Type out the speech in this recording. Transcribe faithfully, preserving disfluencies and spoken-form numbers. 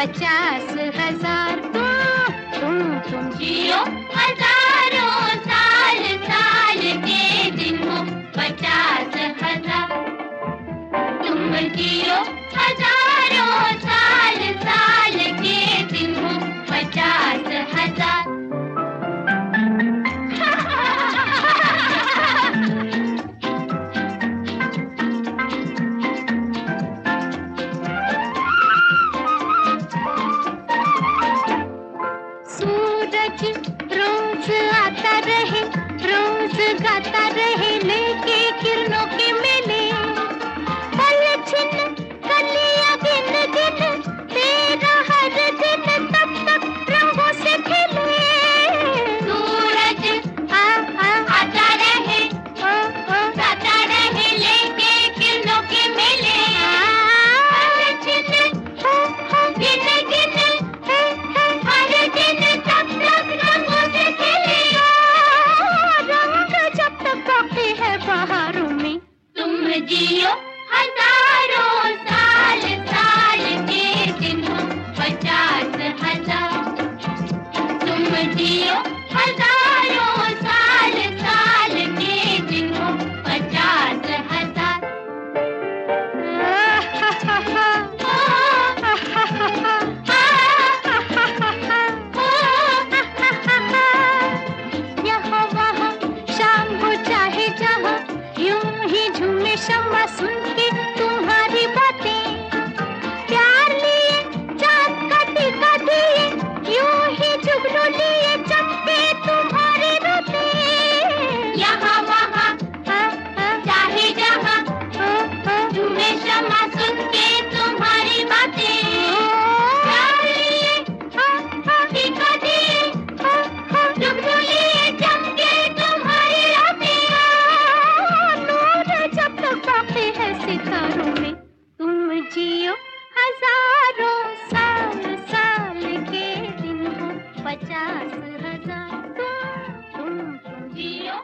पचास हजार। तुम तुम तुम जियो हजारों साल, साल के दिन हो पचास हजार। तुम जियो हजारों साल, साल के दिन हो पचास हजार। सूरज रोज आता रहे, रोज गाता रहे, लेके किरणों के मेले। पल छिन कलियां गिन गिन, तेरा हर दिन तब तक रंगों से खिले। सूरज आ आ आता रहे, ओ ओ गाता रहे, लेके किरणों के मेले। पल छिन हो हो गिन गिन, हे हे हर दिन तब तक रंगों से खिले। रंग जब तक बाकी है बहारों में। तुम जियो हजारों साल, साल के दिन हो पचास हजार। तुम जियो हजारों साल, साल के दिन हो पचास हजार। यहाँ वहाँ शाम हो चाहे जहाँ, यूं ही झूमे शम्मा सुन के तुम्हारी बातें। प्यार लिए चाँद का टीका दिए, यूं ही जुगनू लिए चमके तुम्हारे रोते। यहाँ वहाँ हाँ, हाँ, चाहे जहाँ, हाँ, हाँ, तुम्हें क्षमा सुन के तुम्हारी बातें। प्यार लिए हाँ, हाँ, टीका दिए, हाँ, हाँ, जुगनू लिए चमके तुम्हारी रातें। नूर जब तक बाकी है सितारों में। तुम जियो हजारों साल, साल के दिन हो पचास हजार। तुम तुम तुम जियो